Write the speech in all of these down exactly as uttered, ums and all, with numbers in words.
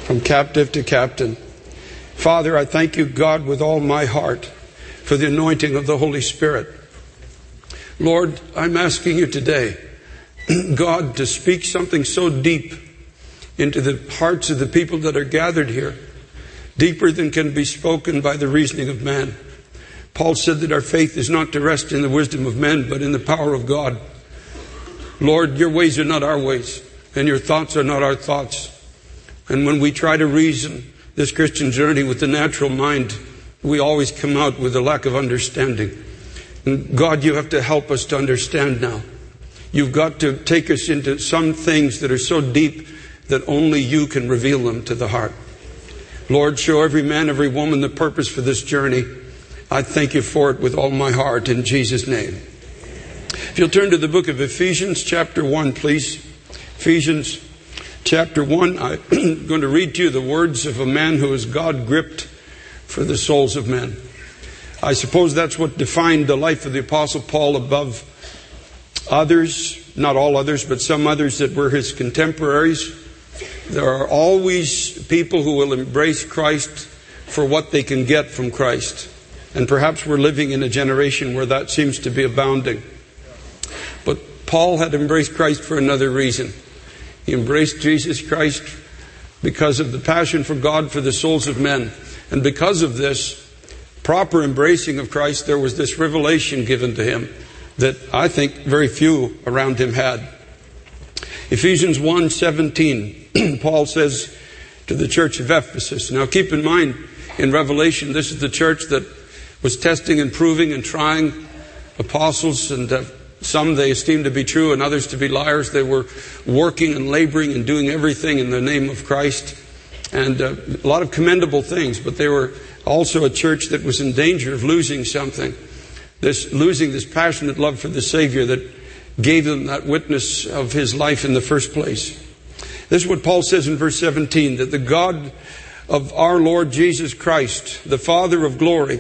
from captive to captain. Father, I thank you, God, with all my heart for the anointing of the Holy Spirit. Lord, I'm asking you today, God, to speak something so deep into the hearts of the people that are gathered here, deeper than can be spoken by the reasoning of man. Paul said that our faith is not to rest in the wisdom of men, but in the power of God. Lord, your ways are not our ways, and your thoughts are not our thoughts. And when we try to reason this Christian journey with the natural mind, we always come out with a lack of understanding. And God, you have to help us to understand now. You've got to take us into some things that are so deep that only you can reveal them to the heart. Lord, show every man, every woman the purpose for this journey. I thank you for it with all my heart in Jesus' name. If you'll turn to the book of Ephesians chapter one, please. Ephesians chapter one. I'm going to read to you the words of a man who is God-gripped for the souls of men. I suppose that's what defined the life of the Apostle Paul above others, not all others, but some others that were his contemporaries. There are always people who will embrace Christ for what they can get from Christ. And perhaps we're living in a generation where that seems to be abounding. But Paul had embraced Christ for another reason. He embraced Jesus Christ because of the passion for God for the souls of men. And because of this proper embracing of Christ, there was this revelation given to him that I think very few around him had. Ephesians one seventeen, Paul says to the church of Ephesus. Now keep in mind, in Revelation, this is the church that was testing and proving and trying apostles, and uh, some they esteemed to be true and others to be liars. They were working and laboring and doing everything in the name of Christ. And uh, a lot of commendable things, but they were also a church that was in danger of losing something. This losing this passionate love for the Savior that gave them that witness of his life in the first place. This is what Paul says in verse seventeen, that the God of our Lord Jesus Christ, the Father of glory,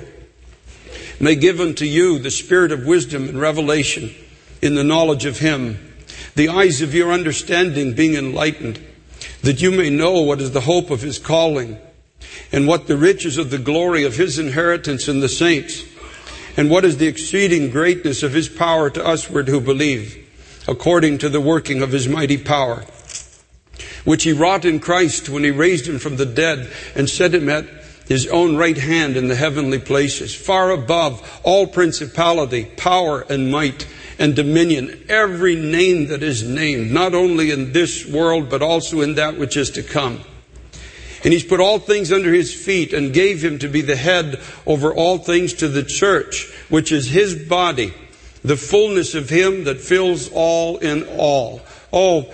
may give unto you the spirit of wisdom and revelation in the knowledge of him, the eyes of your understanding being enlightened, that you may know what is the hope of his calling, and what the riches of the glory of his inheritance in the saints, and what is the exceeding greatness of his power to usward who believe, according to the working of his mighty power, which he wrought in Christ when he raised him from the dead and set him at his own right hand in the heavenly places, far above all principality, power, and might, and dominion, every name that is named, not only in this world, but also in that which is to come. And he's put all things under his feet and gave him to be the head over all things to the church, which is his body, the fullness of him that fills all in all. Oh,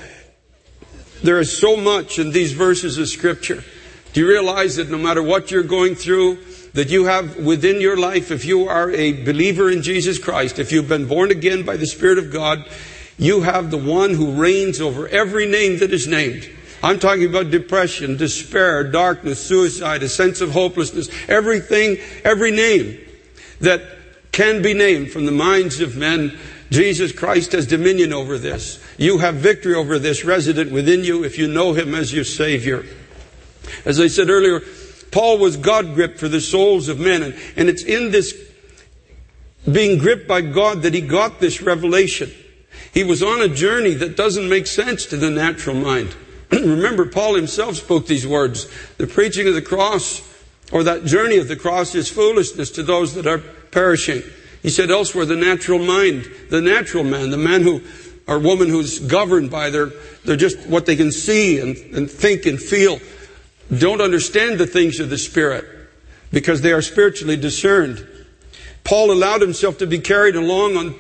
there is so much in these verses of Scripture. Do you realize that no matter what you're going through, that you have within your life, if you are a believer in Jesus Christ, if you've been born again by the Spirit of God, you have the one who reigns over every name that is named. I'm talking about depression, despair, darkness, suicide, a sense of hopelessness, everything, every name that can be named from the minds of men. Jesus Christ has dominion over this. You have victory over this resident within you if you know him as your Savior. As I said earlier, Paul was God-gripped for the souls of men. And, and it's in this being gripped by God that he got this revelation. He was on a journey that doesn't make sense to the natural mind. Remember, Paul himself spoke these words. The preaching of the cross, or that journey of the cross, is foolishness to those that are perishing. He said elsewhere, the natural mind, the natural man, the man who, or woman who's governed by their, they're just what they can see and, and think and feel, don't understand the things of the Spirit because they are spiritually discerned. Paul allowed himself to be carried along on,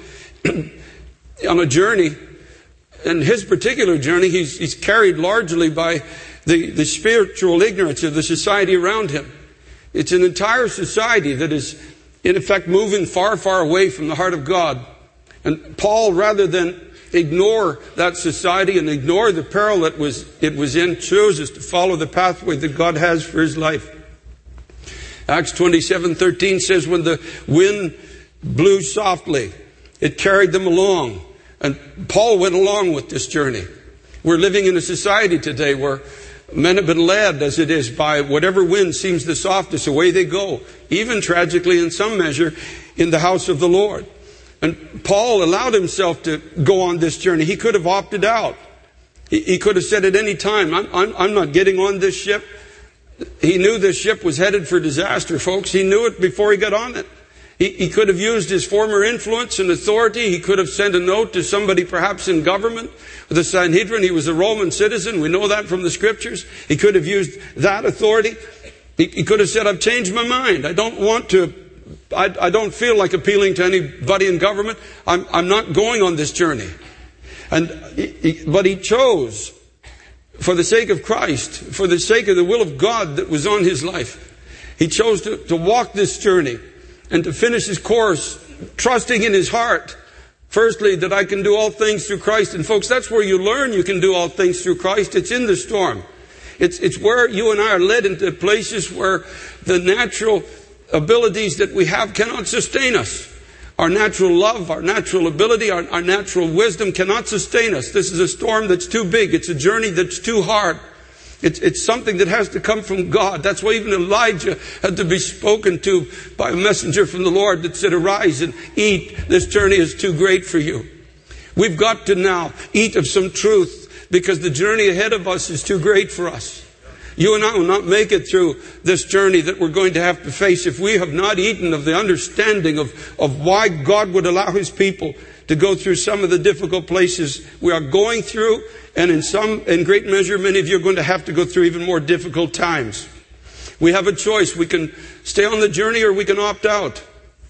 on a journey. In his particular journey, he's, he's carried largely by the, the spiritual ignorance of the society around him. It's an entire society that is, in effect, moving far, far away from the heart of God. And Paul, rather than ignore that society and ignore the peril that was it was in, chooses to follow the pathway that God has for his life. Acts twenty-seven thirteen says, when the wind blew softly, it carried them along. And Paul went along with this journey. We're living in a society today where Men have been led, as it is, by whatever wind seems the softest. Away they go, even tragically in some measure, in the house of the Lord. And Paul allowed himself to go on this journey. He could have opted out. He, he could have said at any time, I'm, I'm, I'm not getting on this ship. He knew this ship was headed for disaster, folks. He knew it before he got on it. He, he could have used his former influence and authority. He could have sent a note to somebody perhaps in government. The Sanhedrin, he was a Roman citizen. We know that from the scriptures. He could have used that authority. He, he could have said, I've changed my mind. I don't want to, I, I don't feel like appealing to anybody in government. I'm, I'm not going on this journey. And he, he, but he chose, for the sake of Christ, for the sake of the will of God that was on his life, he chose to, to walk this journey and to finish his course, trusting in his heart, firstly, that I can do all things through Christ. And folks, that's where you learn you can do all things through Christ. It's in the storm. It's, it's where you and I are led into places where the natural abilities that we have cannot sustain us. Our natural love, our natural ability, our, our natural wisdom cannot sustain us. This is a storm that's too big. It's a journey that's too hard. It's, it's something that has to come from God. That's why even Elijah had to be spoken to by a messenger from the Lord that said, arise and eat. This journey is too great for you. We've got to now eat of some truth because the journey ahead of us is too great for us. You and I will not make it through this journey that we're going to have to face if we have not eaten of the understanding of, of why God would allow his people to go through some of the difficult places we are going through. And in some, in great measure, many of you are going to have to go through even more difficult times. We have a choice. We can stay on the journey or we can opt out.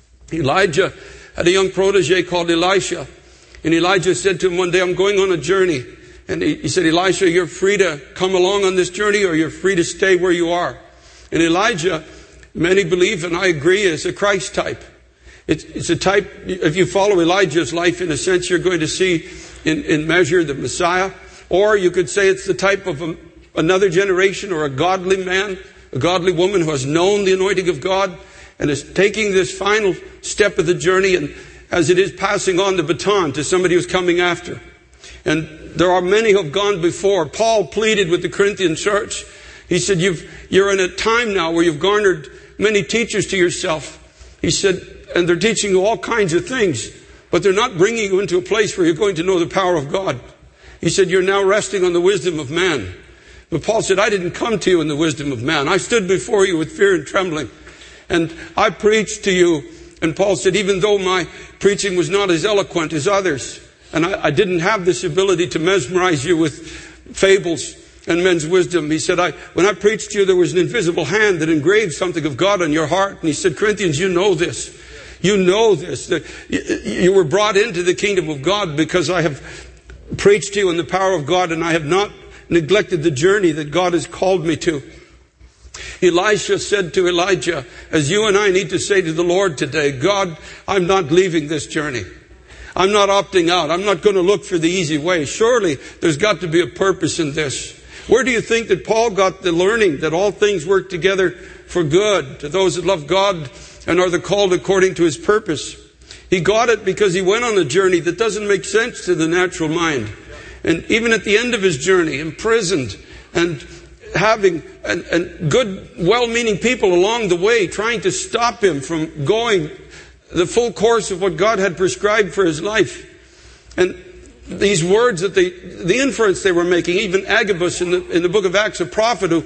Elijah had a young protege called Elisha. And Elijah said to him one day, I'm going on a journey. And he, he said, Elisha, you're free to come along on this journey or you're free to stay where you are. And Elijah, many believe, and I agree, is a Christ type. It's, it's a type, if you follow Elijah's life, in a sense, you're going to see in, in measure the Messiah. Or you could say it's the type of a, another generation or a godly man, a godly woman who has known the anointing of God and is taking this final step of the journey and as it is passing on the baton to somebody who's coming after. And there are many who have gone before. Paul pleaded with the Corinthian church. He said, You've, you're in a time now where you've garnered many teachers to yourself. He said, and they're teaching you all kinds of things, but they're not bringing you into a place where you're going to know the power of God. He said, you're now resting on the wisdom of man. But Paul said, I didn't come to you in the wisdom of man. I stood before you with fear and trembling. And I preached to you. And Paul said, even though my preaching was not as eloquent as others, and I, I didn't have this ability to mesmerize you with fables and men's wisdom, he said, I, when I preached to you, there was an invisible hand that engraved something of God on your heart. And he said, Corinthians, you know this. You know this. That you were brought into the kingdom of God because I have preached to you in the power of God, and I have not neglected the journey that God has called me to. Elisha said to Elijah, as you and I need to say to the Lord today, God, I'm not leaving this journey. I'm not opting out. I'm not going to look for the easy way. Surely there's got to be a purpose in this. Where do you think that Paul got the learning that all things work together for good to those that love God and are the called according to his purpose? He got it because he went on a journey that doesn't make sense to the natural mind. And even at the end of his journey, imprisoned and having and, and good, well-meaning people along the way trying to stop him from going the full course of what God had prescribed for his life. And these words that they, the inference they were making, even Agabus in the, in the book of Acts, a prophet who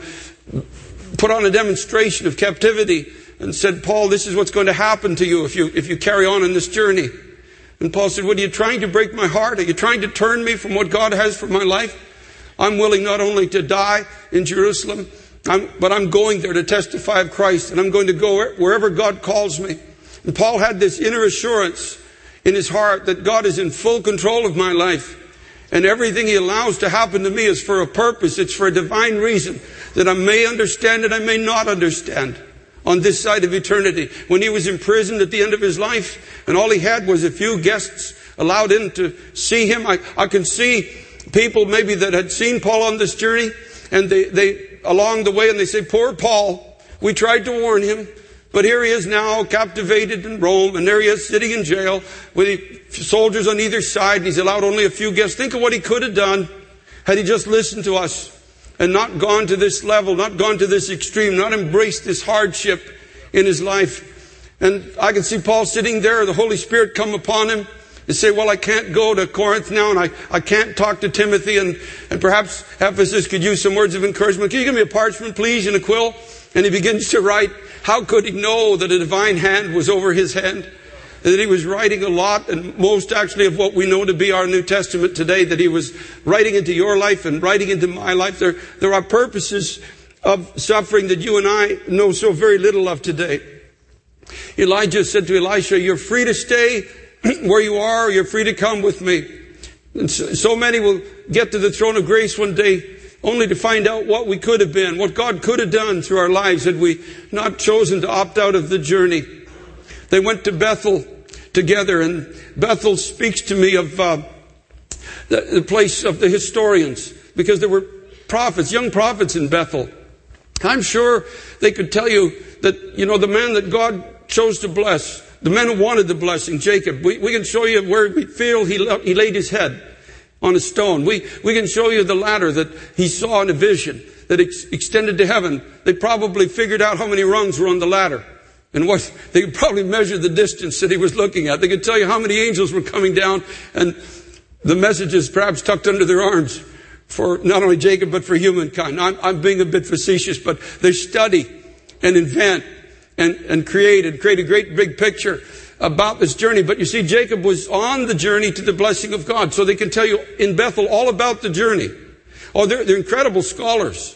put on a demonstration of captivity and said, Paul, this is what's going to happen to you if you, if you carry on in this journey. And Paul said, what, are you trying to break my heart? Are you trying to turn me from what God has for my life? I'm willing not only to die in Jerusalem, I'm, but I'm going there to testify of Christ, and I'm going to go wherever God calls me. And Paul had this inner assurance in his heart that God is in full control of my life. And everything he allows to happen to me is for a purpose. It's for a divine reason that I may understand and I may not understand on this side of eternity. When he was imprisoned at the end of his life and all he had was a few guests allowed in to see him, I, I can see people maybe that had seen Paul on this journey and they, they along the way and they say, poor Paul, we tried to warn him. But here he is now captivated in Rome, and there he is sitting in jail with soldiers on either side, and he's allowed only a few guests. Think of what he could have done had he just listened to us. and not gone to this level, not gone to this extreme, not embraced this hardship in his life. And I can see Paul sitting there, the Holy Spirit come upon him and say, well, I can't go to Corinth now, and I, I can't talk to Timothy, and, and perhaps Ephesus could use some words of encouragement. Can you give me a parchment, please, and a quill? And he begins to write. How could he know that a divine hand was over his hand? That he was writing a lot, and most actually of what we know to be our New Testament today, that he was writing into your life and writing into my life. There, there are purposes of suffering that you and I know so very little of today. Elijah said to Elisha, you're free to stay where you are, or you're free to come with me. And so, so many will get to the throne of grace one day only to find out what we could have been, what God could have done through our lives had we not chosen to opt out of the journey. They went to Bethel together, and Bethel speaks to me of uh, the, the place of the historians, because there were prophets, young prophets in Bethel. I'm sure they could tell you that, you know, the man that God chose to bless, the man who wanted the blessing, Jacob, we, we can show you where we feel he, he laid his head on a stone. We, we can show you the ladder that he saw in a vision that ex- extended to heaven. They probably figured out how many rungs were on the ladder. And what they could probably measure the distance that he was looking at. They could tell you how many angels were coming down, and the messages perhaps tucked under their arms for not only Jacob but for humankind. I'm, I'm being a bit facetious, but they study and invent and, and create and create a great big picture about this journey. But you see, Jacob was on the journey to the blessing of God, so they can tell you in Bethel all about the journey. Oh, they're, they're incredible scholars.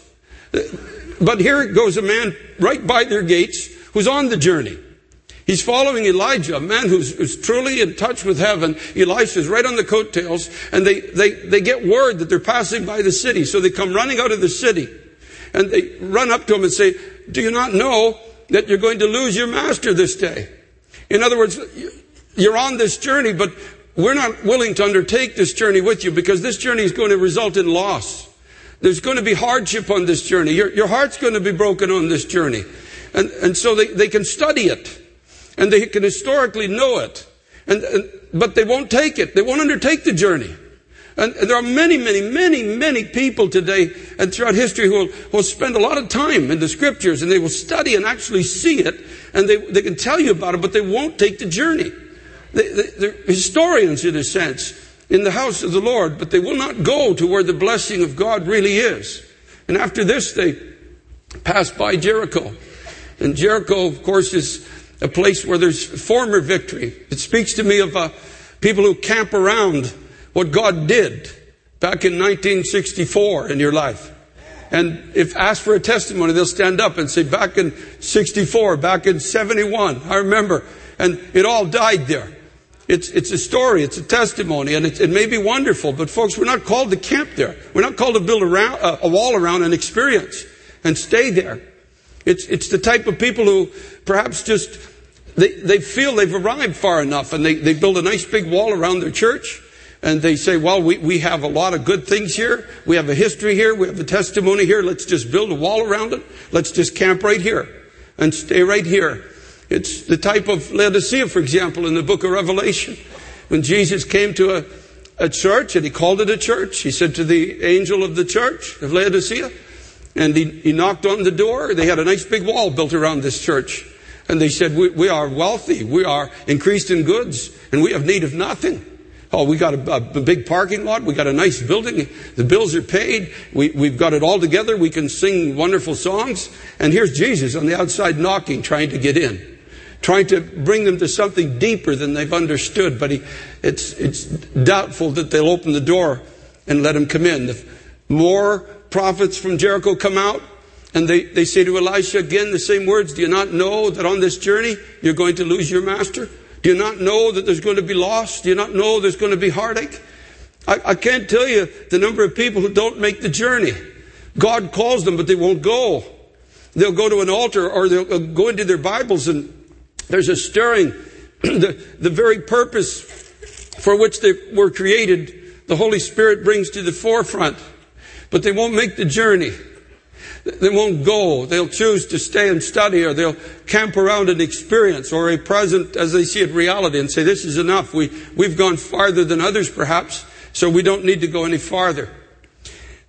But here goes a man right by their gates who's on the journey. He's following Elijah, a man who's, who's truly in touch with heaven. Elisha's right on the coattails, and they, they, they get word that they're passing by the city. So they come running out of the city, and they run up to him and say, do you not know that you're going to lose your master this day? In other words, you're on this journey, but we're not willing to undertake this journey with you, because this journey is going to result in loss. There's going to be hardship on this journey. Your, your heart's going to be broken on this journey. And, and so they, they can study it, and they can historically know it, and, and but they won't take it. They won't undertake the journey. And, and there are many, many, many, many people today and throughout history who will, who will spend a lot of time in the scriptures, and they will study and actually see it, and they, they can tell you about it, but they won't take the journey. They, they, they're historians, in a sense, in the house of the Lord, but they will not go to where the blessing of God really is. And after this, they pass by Jericho. And Jericho, of course, is a place where there's former victory. It speaks to me of uh, people who camp around what God did back in nineteen sixty-four in your life. And if asked for a testimony, they'll stand up and say, back in sixty-four, back in seventy-one, I remember. And it all died there. It's, it's a story, it's a testimony, and it, it may be wonderful, but folks, we're not called to camp there. We're not called to build around, uh, a wall around an experience and stay there. It's, it's the type of people who perhaps just, they, they feel they've arrived far enough, and they, they build a nice big wall around their church, and they say, well, we, we have a lot of good things here. We have a history here. We have a testimony here. Let's just build a wall around it. Let's just camp right here and stay right here. It's the type of Laodicea, for example, in the book of Revelation. When Jesus came to a, a church, and he called it a church, he said to the angel of the church of Laodicea, and he, he knocked on the door. They had a nice big wall built around this church. And they said, we, we are wealthy. We are increased in goods. And we have need of nothing. Oh, we got a, a big parking lot. We got a nice building. The bills are paid. We, we've got it all together. We can sing wonderful songs. And here's Jesus on the outside knocking, trying to get in. Trying to bring them to something deeper than they've understood. But he, it's, it's doubtful that they'll open the door and let him come in. The more prophets from Jericho come out, and they, they say to Elisha again the same words. Do you not know that on this journey you're going to lose your master? Do you not know that there's going to be loss? Do you not know there's going to be heartache? I, I can't tell you the number of people who don't make the journey. God calls them, but they won't go. They'll go to an altar, or they'll go into their Bibles, and there's a stirring. the, the very purpose for which they were created, the Holy Spirit brings to the forefront. But they won't make the journey. They won't go. They'll choose to stay and study, or they'll camp around an experience or a present, as they see it, reality, and say, this is enough. We, we've gone farther than others, perhaps, so we don't need to go any farther.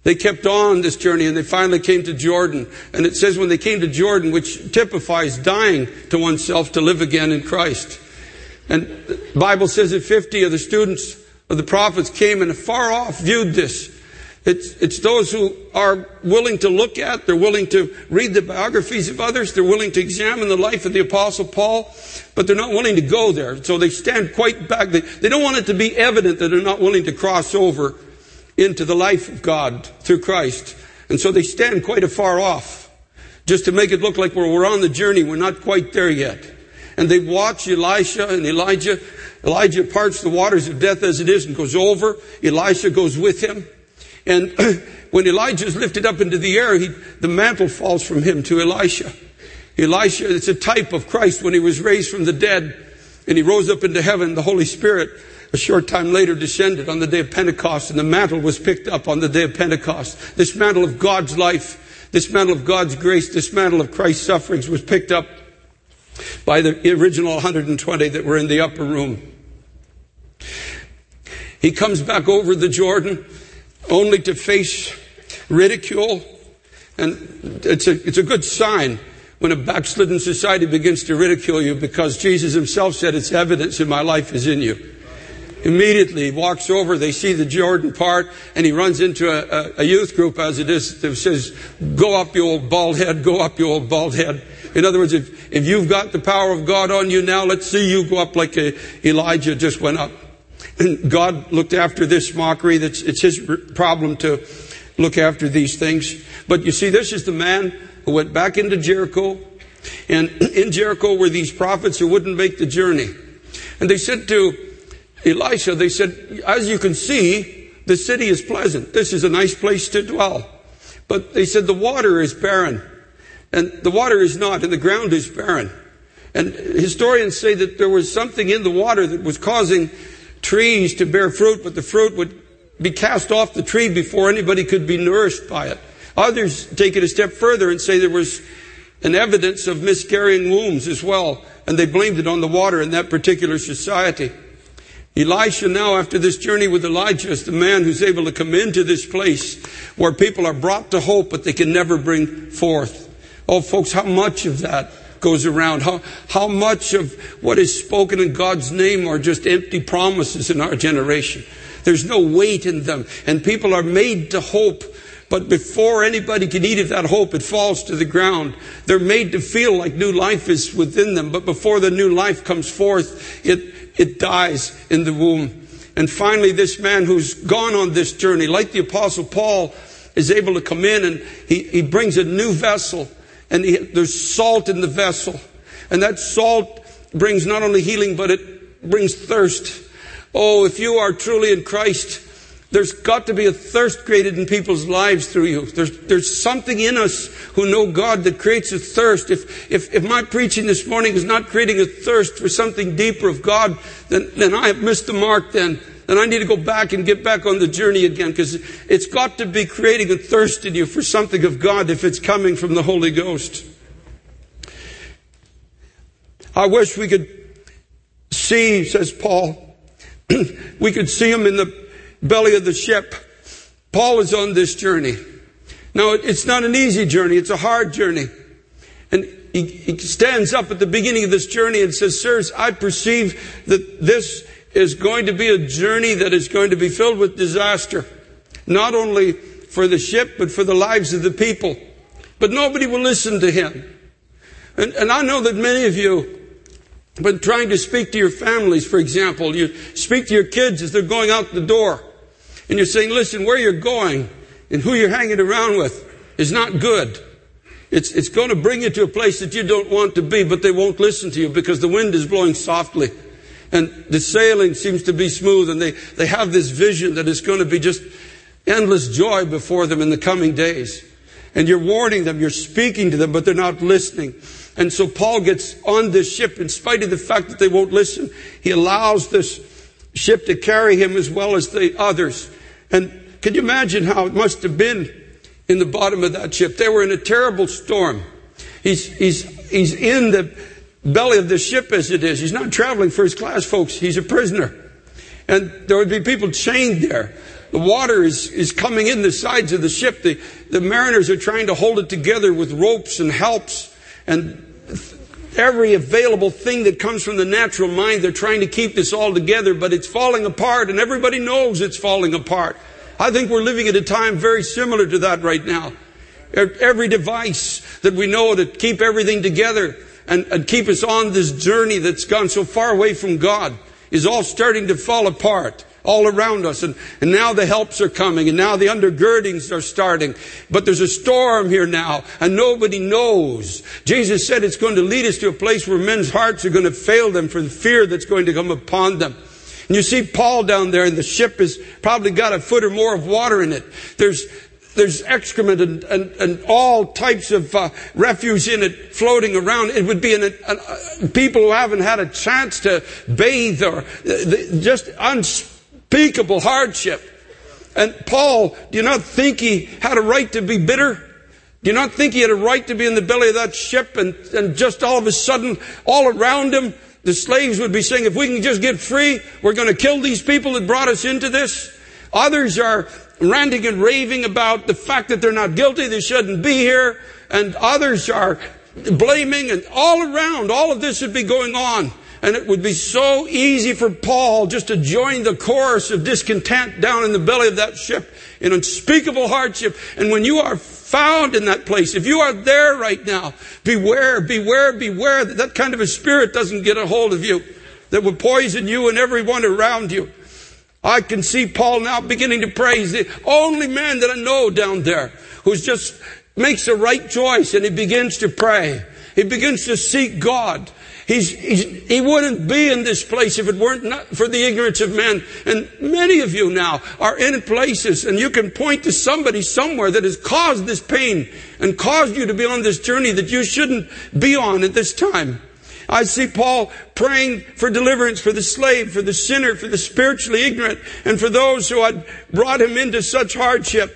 They kept on this journey and they finally came to Jordan. And it says when they came to Jordan, which typifies dying to oneself to live again in Christ. And the Bible says that fifty of the students of the prophets came and afar off viewed this. It's, it's those who are willing to look at, they're willing to read the biographies of others, they're willing to examine the life of the Apostle Paul, but they're not willing to go there. So they stand quite back. They, they don't want it to be evident that they're not willing to cross over into the life of God through Christ. And so they stand quite afar off, just to make it look like we're, we're on the journey, we're not quite there yet. And they watch Elisha and Elijah. Elijah parts the waters of death as it is and goes over. Elisha goes with him. And when Elijah is lifted up into the air, he, the mantle falls from him to Elisha. Elisha, it's a type of Christ when he was raised from the dead and he rose up into heaven. The Holy Spirit, a short time later, descended on the day of Pentecost, and the mantle was picked up on the day of Pentecost. This mantle of God's life, this mantle of God's grace, this mantle of Christ's sufferings was picked up by the original one hundred twenty that were in the upper room. He comes back over the Jordan only to face ridicule. And it's a, it's a good sign when a backslidden society begins to ridicule you, because Jesus himself said, it's evidence that my life is in you. Immediately he walks over, they see the Jordan part, and he runs into a, a, a youth group as it is that says, go up you old bald head, go up you old bald head. In other words, if, if you've got the power of God on you now, let's see you go up like a, Elijah just went up. And God looked after this mockery. That's, it's his problem to look after these things. But you see, this is the man who went back into Jericho. And in Jericho were these prophets who wouldn't make the journey. And they said to Elisha, they said, as you can see, the city is pleasant. This is a nice place to dwell. But they said the water is barren. And the water is not, and the ground is barren. And historians say that there was something in the water that was causing trees to bear fruit, but the fruit would be cast off the tree before anybody could be nourished by it. Others take it a step further and say there was an evidence of miscarrying wombs as well, and they blamed it on the water in that particular society. Elisha now, after this journey with Elijah, is the man who's able to come into this place where people are brought to hope, but they can never bring forth. Oh, folks, how much of that goes around? How, how much of what is spoken in God's name are just empty promises in our generation? There's no weight in them. And people are made to hope. But before anybody can eat of that hope, it falls to the ground. They're made to feel like new life is within them. But before the new life comes forth, it, it dies in the womb. And finally, this man who's gone on this journey, like the Apostle Paul, is able to come in and he, he brings a new vessel. And he, there's salt in the vessel. And that salt brings not only healing, but it brings thirst. Oh, if you are truly in Christ, there's got to be a thirst created in people's lives through you. There's, there's something in us who know God that creates a thirst. If, if, if my preaching this morning is not creating a thirst for something deeper of God, then, then I have missed the mark then. Then I need to go back and get back on the journey again, because it's got to be creating a thirst in you for something of God if it's coming from the Holy Ghost. I wish we could see, says Paul, we could see him in the belly of the ship. Paul is on this journey. Now, it's not an easy journey. It's a hard journey. And he, he stands up at the beginning of this journey and says, sirs, I perceive that this is going to be a journey that is going to be filled with disaster. Not only for the ship, but for the lives of the people. But nobody will listen to him. And, and I know that many of you have been trying to speak to your families, for example. You speak to your kids as they're going out the door. And you're saying, listen, where you're going and who you're hanging around with is not good. It's, it's going to bring you to a place that you don't want to be, but they won't listen to you because the wind is blowing softly. And the sailing seems to be smooth, and they, they have this vision that is going to be just endless joy before them in the coming days. And you're warning them, you're speaking to them, but they're not listening. And so Paul gets on this ship in spite of the fact that they won't listen. He allows this ship to carry him as well as the others. And can you imagine how it must have been in the bottom of that ship? They were in a terrible storm. He's, he's, he's in the belly of the ship as it is. He's not traveling first class, folks. He's a prisoner. And there would be people chained there. the water is, is coming in the sides of the ship. The, the mariners are trying to hold it together with ropes and helps and every available thing that comes from the natural mind. They're trying to keep this all together, but it's falling apart, and everybody knows it's falling apart. I think we're living at a time very similar to that right now. Every device that we know to keep everything together and, and keep us on this journey that's gone so far away from God is all starting to fall apart all around us. And, and now the helps are coming, and now the undergirdings are starting. But there's a storm here now, and nobody knows. Jesus said it's going to lead us to a place where men's hearts are going to fail them for the fear that's going to come upon them. And you see Paul down there, and the ship has probably got a foot or more of water in it. There's There's excrement and, and, and all types of uh, refuse in it floating around. It would be an, an, uh, people who haven't had a chance to bathe, or uh, the, just unspeakable hardship. And Paul, do you not think he had a right to be bitter? Do you not think he had a right to be in the belly of that ship, and, and just all of a sudden, all around him, the slaves would be saying, if we can just get free, we're going to kill these people that brought us into this? Others are ranting and raving about the fact that they're not guilty, they shouldn't be here. And others are blaming, and all around, all of this would be going on. And it would be so easy for Paul just to join the chorus of discontent down in the belly of that ship in unspeakable hardship. And when you are found in that place, if you are there right now, beware, beware, beware that that kind of a spirit doesn't get a hold of you, that will poison you and everyone around you. I can see Paul now beginning to pray. He's the only man that I know down there who's just makes the right choice, and he begins to pray. He begins to seek God. He's, he's, he wouldn't be in this place if it weren't not for the ignorance of men. And many of you now are in places, and you can point to somebody somewhere that has caused this pain and caused you to be on this journey that you shouldn't be on at this time. I see Paul praying for deliverance for the slave, for the sinner, for the spiritually ignorant, and for those who had brought him into such hardship.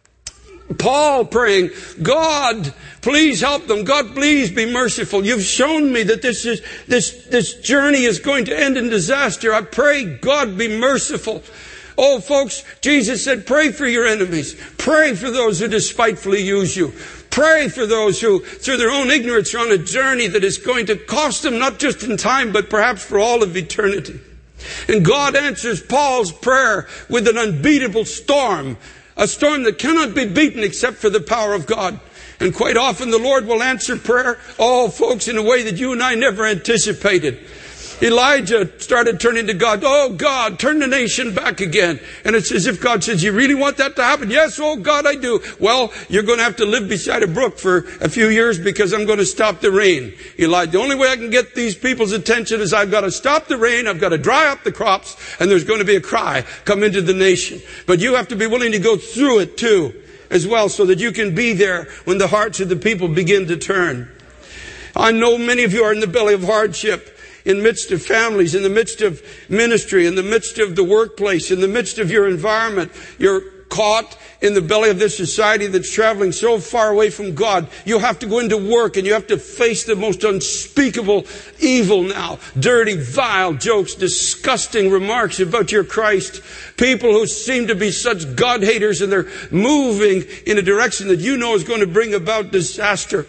Paul praying, God, please help them. God, please be merciful. You've shown me that this is this this journey is going to end in disaster. I pray, God, be merciful. Oh, folks, Jesus said, pray for your enemies. Pray for those who despitefully use you. Pray for those who, through their own ignorance, are on a journey that is going to cost them not just in time, but perhaps for all of eternity. And God answers Paul's prayer with an unbeatable storm, a storm that cannot be beaten except for the power of God. And quite often the Lord will answer prayer, oh, folks, in a way that you and I never anticipated. Elijah started turning to God. Oh, God, turn the nation back again. And it's as if God says, you really want that to happen? Yes, oh, God, I do. Well, you're going to have to live beside a brook for a few years because I'm going to stop the rain. Elijah, the only way I can get these people's attention is I've got to stop the rain, I've got to dry up the crops, and there's going to be a cry come into the nation. But you have to be willing to go through it too, as well, so that you can be there when the hearts of the people begin to turn. I know many of you are in the belly of hardship. In the midst of families, in the midst of ministry, in the midst of the workplace, in the midst of your environment, you're caught in the belly of this society that's traveling so far away from God. You have to go into work, and you have to face the most unspeakable evil now. Dirty, vile jokes, disgusting remarks about your Christ. People who seem to be such God haters, and they're moving in a direction that you know is going to bring about disaster.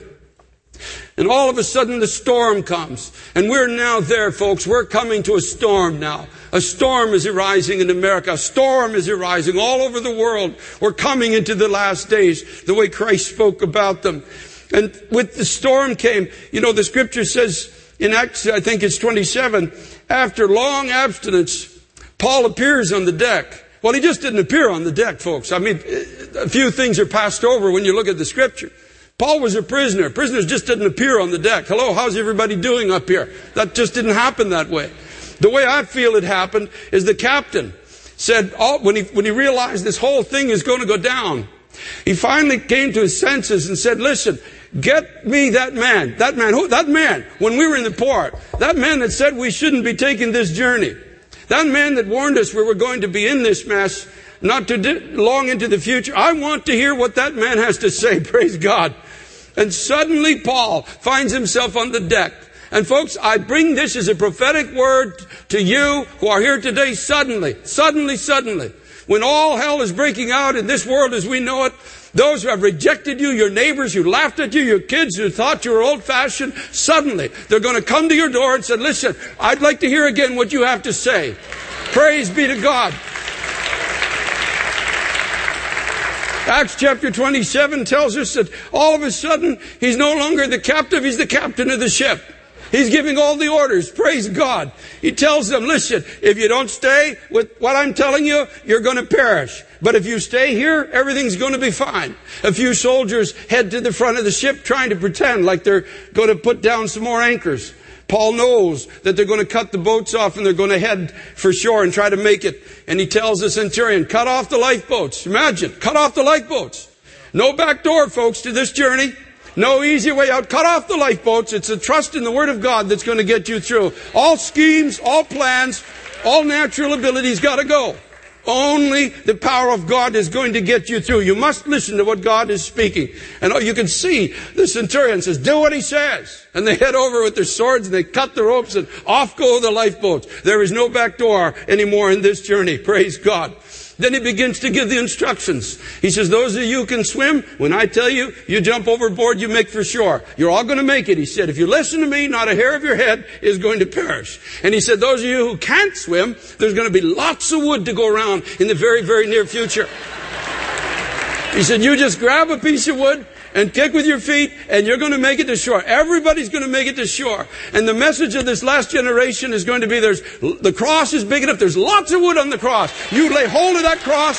And all of a sudden the storm comes. And we're now there, folks. We're coming to a storm now. A storm is arising in America. A storm is arising all over the world. We're coming into the last days, the way Christ spoke about them. And with the storm came, you know, the scripture says in Acts, I think it's twenty-seven, after long abstinence, Paul appears on the deck. Well, he just didn't appear on the deck, folks. I mean, a few things are passed over when you look at the scripture. Paul was a prisoner. Prisoners just didn't appear on the deck. Hello, how's everybody doing up here? That just didn't happen that way. The way I feel it happened is the captain said, oh, when he, when he realized this whole thing is going to go down, he finally came to his senses and said, listen, get me that man. That man, who, that man, when we were in the port, that man that said we shouldn't be taking this journey, that man that warned us we were going to be in this mess, not too long into the future. I want to hear what that man has to say. Praise God. And suddenly Paul finds himself on the deck. And folks, I bring this as a prophetic word to you who are here today. Suddenly, suddenly, suddenly. when all hell is breaking out in this world as we know it, those who have rejected you, your neighbors who laughed at you, your kids who thought you were old-fashioned, suddenly they're going to come to your door and say, listen, I'd like to hear again what you have to say. Praise be to God. Acts chapter twenty-seven tells us that all of a sudden, he's no longer the captive, he's the captain of the ship. He's giving all the orders. Praise God. He tells them, listen, if you don't stay with what I'm telling you, you're going to perish. But if you stay here, everything's going to be fine. A few soldiers head to the front of the ship trying to pretend like they're going to put down some more anchors. Paul knows that they're going to cut the boats off and they're going to head for shore and try to make it. And he tells the centurion, cut off the lifeboats. Imagine, cut off the lifeboats. No back door, folks, to this journey. No easy way out. Cut off the lifeboats. It's a trust in the Word of God that's going to get you through. All schemes, all plans, all natural abilities got to go. Only the power of God is going to get you through. You must listen to what God is speaking. And you can see the centurion says, do what he says. And they head over with their swords and they cut the ropes and off go the lifeboats. There is no back door anymore in this journey. Praise God. Then he begins to give the instructions. He says, those of you who can swim, when I tell you, you jump overboard, you make for shore. You're all going to make it. He said, if you listen to me, not a hair of your head is going to perish. And he said, those of you who can't swim, there's going to be lots of wood to go around in the very, very near future. He said, you just grab a piece of wood and kick with your feet, and you're going to make it to shore. Everybody's going to make it to shore. And the message of this last generation is going to be, there's, the cross is big enough. There's lots of wood on the cross. You lay hold of that cross.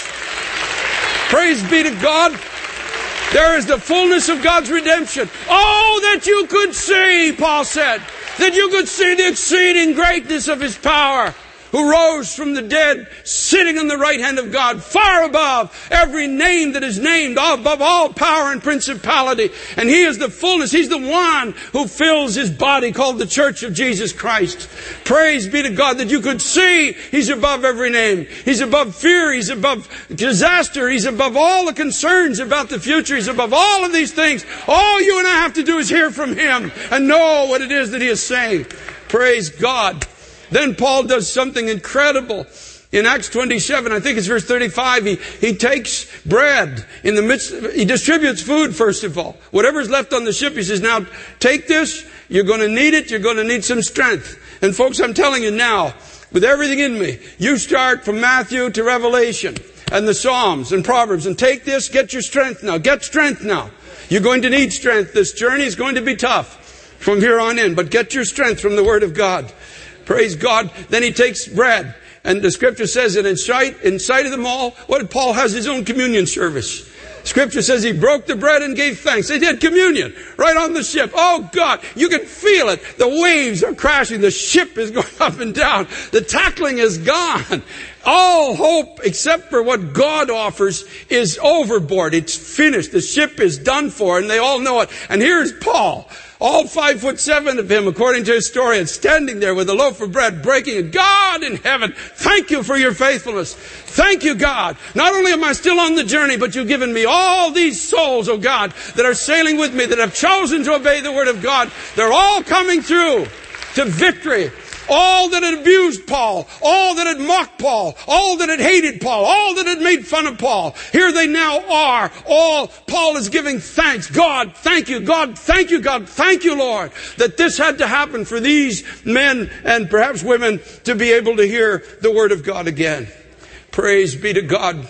Praise be to God. There is the fullness of God's redemption. Oh, that you could see, Paul said, that you could see the exceeding greatness of His power, who rose from the dead, sitting on the right hand of God, far above every name that is named, above all power and principality. And He is the fullness. He's the one who fills His body, called the Church of Jesus Christ. Praise be to God that you could see He's above every name. He's above fear. He's above disaster. He's above all the concerns about the future. He's above all of these things. All you and I have to do is hear from Him and know what it is that He is saying. Praise God. Then Paul does something incredible. In Acts twenty-seven, I think it's verse thirty-five, he, he takes bread in the midst, he distributes food first of all. Whatever's left on the ship, he says, now take this, you're going to need it, you're going to need some strength. And folks, I'm telling you now, with everything in me, you start from Matthew to Revelation and the Psalms and Proverbs and take this, get your strength now, get strength now. You're going to need strength. This journey is going to be tough from here on in, but get your strength from the Word of God. Praise God. Then he takes bread. And the Scripture says that in sight, in sight of them all, what did Paul has his own communion service? Scripture says he broke the bread and gave thanks. They did communion right on the ship. Oh God, you can feel it. The waves are crashing. The ship is going up and down. The tackling is gone. All hope except for what God offers is overboard. It's finished. The ship is done for, and they all know it. And here's Paul, all five foot seven of him, according to historians, standing there with a loaf of bread, breaking it. God in heaven, thank you for your faithfulness. Thank you, God. Not only am I still on the journey, but you've given me all these souls, oh God, that are sailing with me, that have chosen to obey the Word of God. They're all coming through to victory. All that had abused Paul, all that had mocked Paul, all that had hated Paul, all that had made fun of Paul, here they now are. All Paul is giving thanks. God, thank you. God, thank you. God, thank you, Lord, that this had to happen for these men and perhaps women to be able to hear the Word of God again. Praise be to God.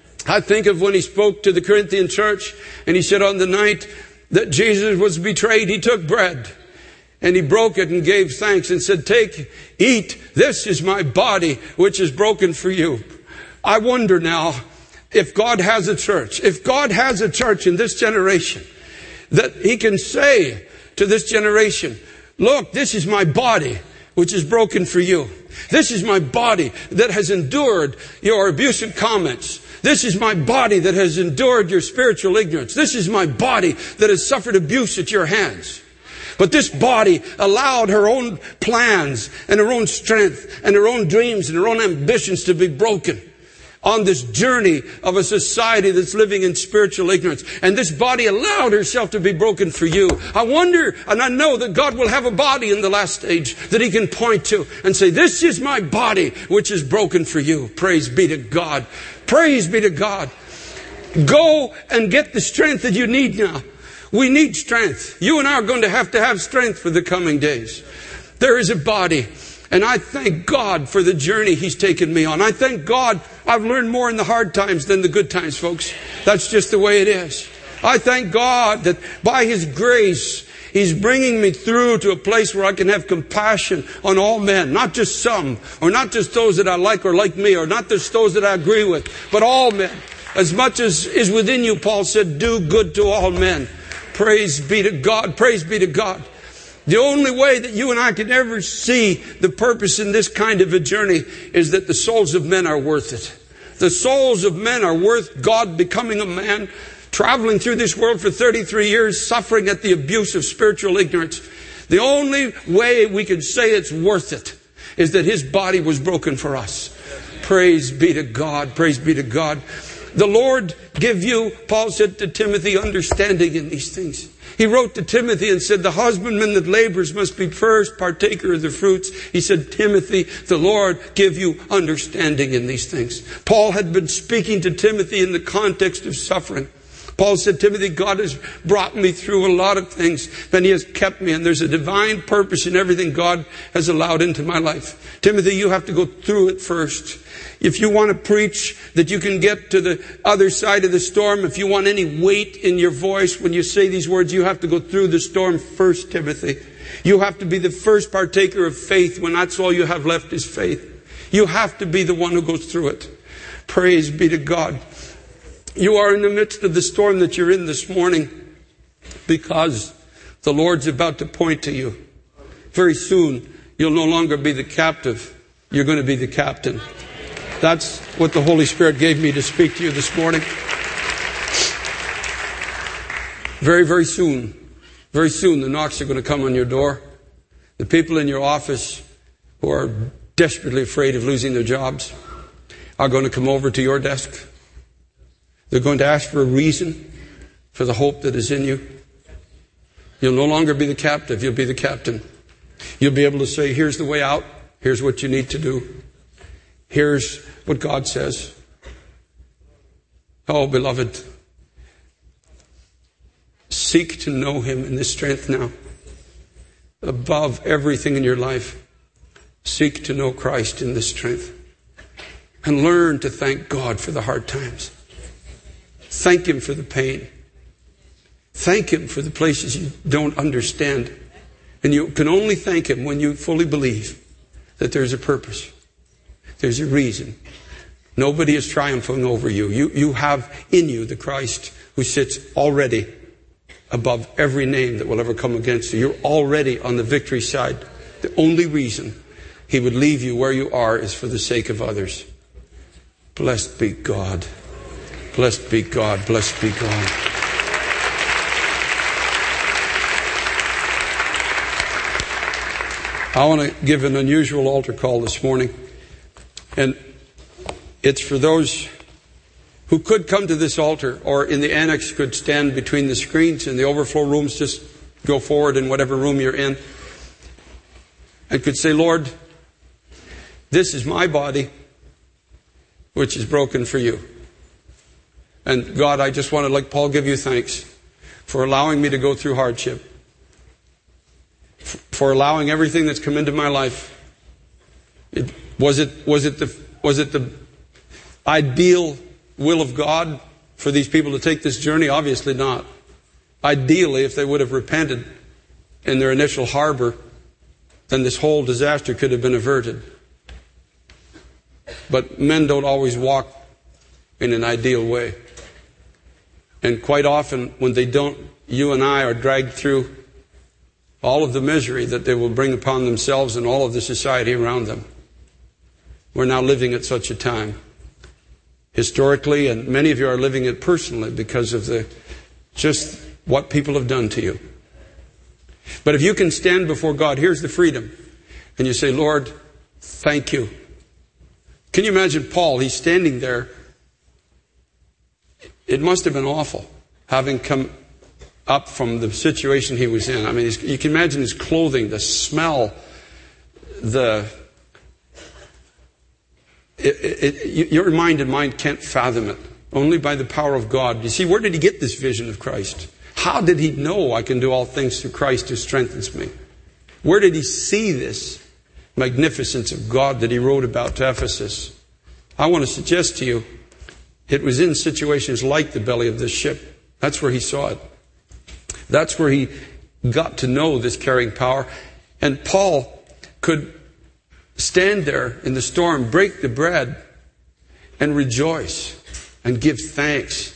I think of when he spoke to the Corinthian church and he said on the night that Jesus was betrayed, he took bread. And he broke it and gave thanks and said, take, eat, this is my body, which is broken for you. I wonder now if God has a church, if God has a church in this generation, that He can say to this generation, look, this is my body, which is broken for you. This is my body that has endured your abusive comments. This is my body that has endured your spiritual ignorance. This is my body that has suffered abuse at your hands. But this body allowed her own plans and her own strength and her own dreams and her own ambitions to be broken. on this journey of a society that's living in spiritual ignorance. And this body allowed herself to be broken for you. I wonder, and I know that God will have a body in the last stage that He can point to and say, this is my body which is broken for you. Praise be to God. Praise be to God. Go and get the strength that you need now. We need strength. You and I are going to have to have strength for the coming days. There is a body. And I thank God for the journey He's taken me on. I thank God I've learned more in the hard times than the good times, folks. That's just the way it is. I thank God that by His grace, He's bringing me through to a place where I can have compassion on all men. Not just some, or not just those that I like or like me, or not just those that I agree with, but all men. As much as is within you, Paul said, do good to all men. Praise be to God. Praise be to God. The only way that you and I can ever see the purpose in this kind of a journey is that the souls of men are worth it. The souls of men are worth God becoming a man, traveling through this world for thirty-three years, suffering at the abuse of spiritual ignorance. The only way we can say it's worth it is that His body was broken for us. Praise be to God. Praise be to God. The Lord give you, Paul said to Timothy, understanding in these things. He wrote to Timothy and said, the husbandman that labors must be first partaker of the fruits. He said, Timothy, the Lord give you understanding in these things. Paul had been speaking to Timothy in the context of suffering. Paul said, Timothy, God has brought me through a lot of things, and He has kept me, and there's a divine purpose in everything God has allowed into my life. Timothy, you have to go through it first. If you want to preach that you can get to the other side of the storm, if you want any weight in your voice when you say these words, you have to go through the storm first, Timothy. You have to be the first partaker of faith when that's all you have left is faith. You have to be the one who goes through it. Praise be to God. You are in the midst of the storm that you're in this morning because the Lord's about to point to you. Very soon, you'll no longer be the captive. You're going to be the captain. That's what the Holy Spirit gave me to speak to you this morning. Very, very soon, very soon the knocks are going to come on your door. The people in your office who are desperately afraid of losing their jobs are going to come over to your desk. They're going to ask for a reason for the hope that is in you. You'll no longer be the captive, you'll be the captain. You'll be able to say, here's the way out, here's what you need to do. Here's what God says. Oh, beloved, seek to know Him in this strength now. Above everything in your life, seek to know Christ in this strength. And learn to thank God for the hard times. Thank Him for the pain. Thank Him for the places you don't understand. And you can only thank Him when you fully believe that there's a purpose. There's a reason. Nobody is triumphing over you. You, you have in you the Christ who sits already above every name that will ever come against you. You're already on the victory side. The only reason He would leave you where you are is for the sake of others. Blessed be God. Blessed be God. Blessed be God. I want to give an unusual altar call this morning. And it's for those who could come to this altar or in the annex could stand between the screens and the overflow rooms. Just go forward in whatever room you're in. And could say, Lord, this is my body which is broken for you. And God, I just want to, like Paul, give you thanks for allowing me to go through hardship. For allowing everything that's come into my life. It, was it, was it the, was it the ideal will of God for these people to take this journey? Obviously not. Ideally, if they would have repented in their initial harbor, then this whole disaster could have been averted. But men don't always walk in an ideal way. And quite often, when they don't, you and I are dragged through all of the misery that they will bring upon themselves and all of the society around them. We're now living at such a time. Historically, and many of you are living it personally because of the just what people have done to you. But if you can stand before God, here's the freedom. And you say, Lord, thank you. Can you imagine Paul? He's standing there. It must have been awful having come up from the situation he was in. I mean, you can imagine his clothing, the smell, the... It, it, it, your mind and mind can't fathom it. Only by the power of God. You see, where did he get this vision of Christ? How did he know I can do all things through Christ who strengthens me? Where did he see this magnificence of God that he wrote about to Ephesus? I want to suggest to you, it was in situations like the belly of this ship. That's where he saw it. That's where he got to know this carrying power. And Paul could stand there in the storm, break the bread, and rejoice and give thanks.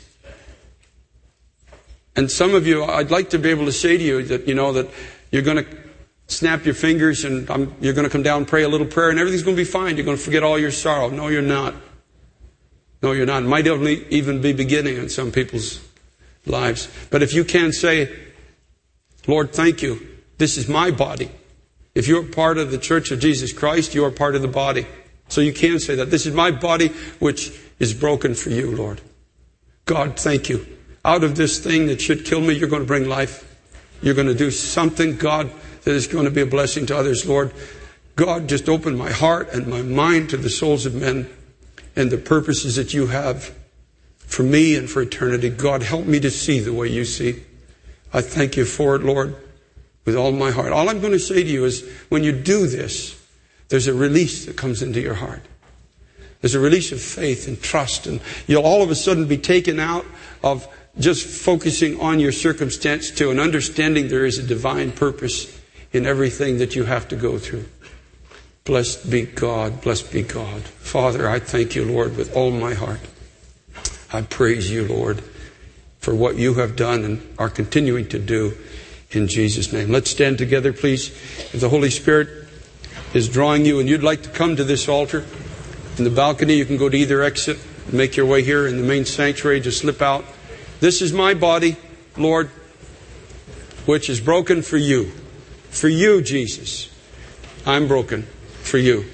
And some of you, I'd like to be able to say to you that, you know, that you're going to snap your fingers and I'm, you're going to come down and pray a little prayer and everything's going to be fine. You're going to forget all your sorrow. No, you're not. No, you're not. It might only even be beginning in some people's lives. But if you can say, Lord, thank you. This is my body. If you're part of the Church of Jesus Christ, you are part of the body. So you can say that. This is my body which is broken for you, Lord. God, thank you. Out of this thing that should kill me, you're going to bring life. You're going to do something, God, that is going to be a blessing to others, Lord. God, just open my heart and my mind to the souls of men and the purposes that you have for me and for eternity. God, help me to see the way you see. I thank you for it, Lord, with all my heart. All I'm going to say to you is when you do this, there's a release that comes into your heart. There's a release of faith and trust, and you'll all of a sudden be taken out of just focusing on your circumstance to an understanding there is a divine purpose in everything that you have to go through. Blessed be God. Blessed be God. Father, I thank you, Lord, with all my heart. I praise you, Lord, for what you have done and are continuing to do in Jesus' name. Let's stand together, please. If the Holy Spirit is drawing you and you'd like to come to this altar, in the balcony, you can go to either exit, make your way here in the main sanctuary, just slip out. This is my body, Lord, which is broken for you. For you, Jesus. I'm broken for you.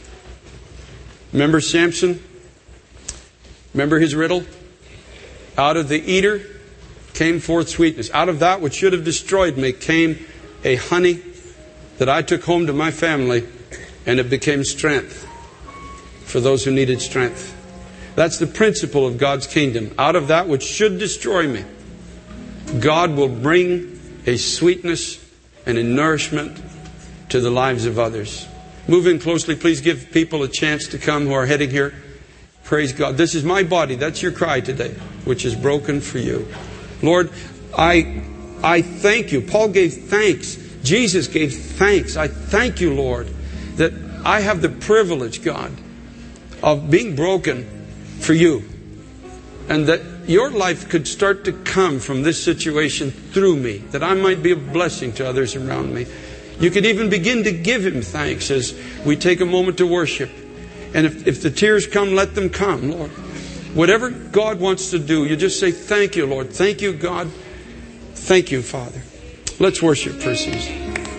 Remember Samson? Remember his riddle? Out of the eater came forth sweetness. Out of that which should have destroyed me came a honey that I took home to my family, and it became strength for those who needed strength. That's the principle of God's kingdom. Out of that which should destroy me, God will bring a sweetness and a nourishment to the lives of others. Move in closely. Please give people a chance to come who are heading here. Praise God. This is my body. That's your cry today, which is broken for you. Lord, I, I thank you. Paul gave thanks. Jesus gave thanks. I thank you, Lord, that I have the privilege, God, of being broken for you. And that your life could start to come from this situation through me. That I might be a blessing to others around me. You could even begin to give Him thanks as we take a moment to worship. And if, if the tears come, let them come, Lord. Whatever God wants to do, you just say, thank you, Lord. Thank you, God. Thank you, Father. Let's worship for a season.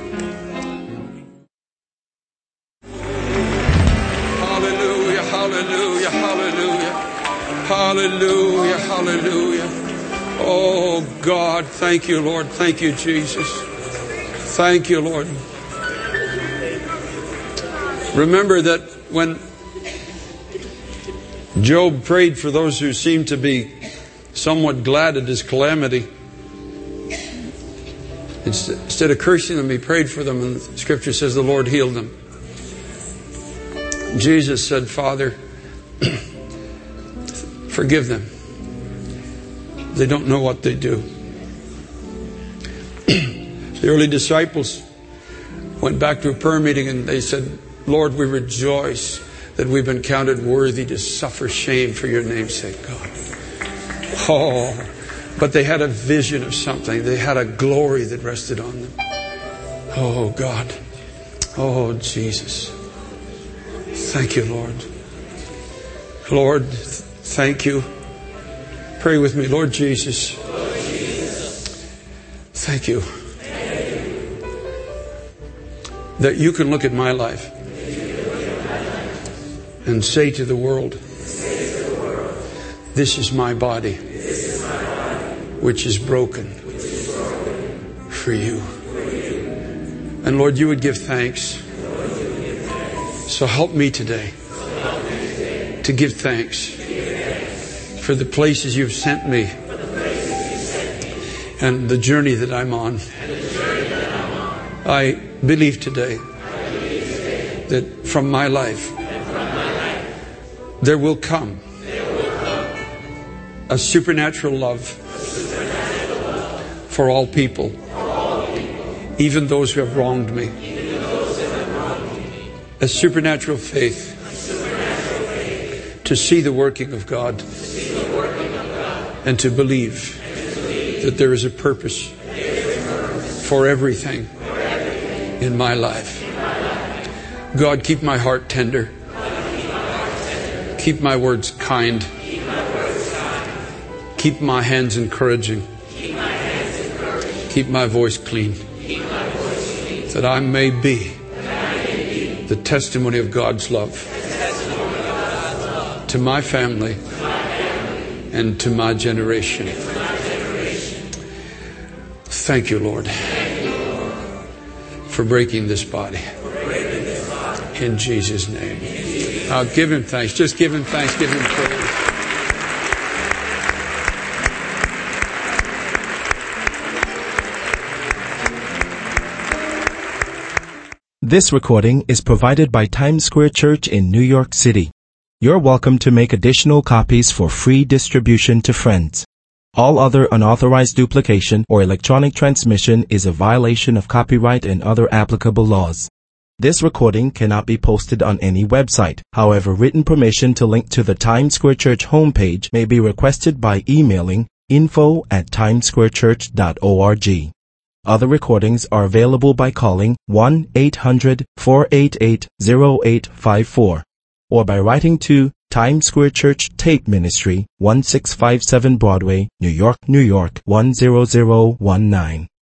Hallelujah, hallelujah, hallelujah. Hallelujah, hallelujah. Oh, God, thank you, Lord. Thank you, Jesus. Thank you, Lord. Remember that when Job prayed for those who seemed to be somewhat glad at his calamity, instead of cursing them, he prayed for them, and the Scripture says the Lord healed them. Jesus said, Father, forgive them. They don't know what they do. The early disciples went back to a prayer meeting and they said, Lord, we rejoice that we've been counted worthy to suffer shame for your name's sake, God. Oh, but they had a vision of something. They had a glory that rested on them. Oh, God. Oh, Jesus. Thank you, Lord. Lord, thank you. Pray with me, Lord Jesus. Lord Jesus. Thank you that you can look at my life and say to the world, this is my body, which is broken for you. And Lord, you would give thanks. So help me today to give thanks for the places you've sent me and the journey that I'm on. I believe today that from my life there will come a supernatural love for all people, even those who have wronged me. A supernatural faith to see the working of God and to believe that there is a purpose for everything in my life. God, keep my heart tender. Keep my words kind. Keep my hands encouraging. Keep my voice clean. That I may be the testimony of God's love to my family and to my generation. Thank you, Lord, for breaking this body. In Jesus' name. I'll give him thanks. Just give him thanks. Give him praise. This recording is provided by Times Square Church in New York City. You're welcome to make additional copies for free distribution to friends. All other unauthorized duplication or electronic transmission is a violation of copyright and other applicable laws. This recording cannot be posted on any website. However, written permission to link to the Times Square Church homepage may be requested by emailing info at timessquarechurch dot org. Other recordings are available by calling one eight hundred four eight eight zero eight five four or by writing to Times Square Church Tape Ministry, one six five seven Broadway, New York, New York one zero zero one nine.